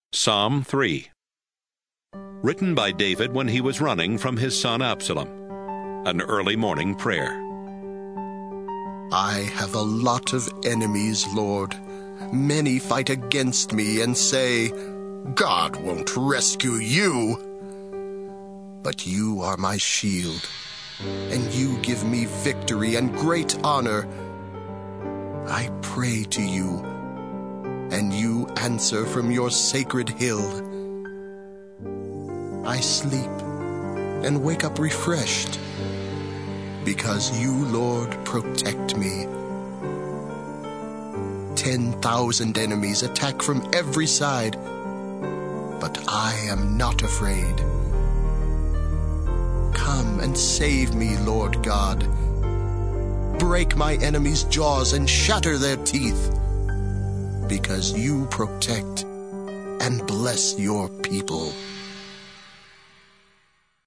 Psalm 3. Written by David when he was running from his son Absalom. An early morning prayer. I have a lot of enemies, Lord. Many fight against me and say, God won't rescue you. But you are my shield, and you give me victory and great honor. I pray to you, and you answer from your sacred hill. I sleep and wake up refreshed, because you, Lord, protect me. 10,000 enemies attack from every side, but I am not afraid. Come and save me, Lord God. Break my enemies' jaws and shatter their teeth, because you protect and bless your people.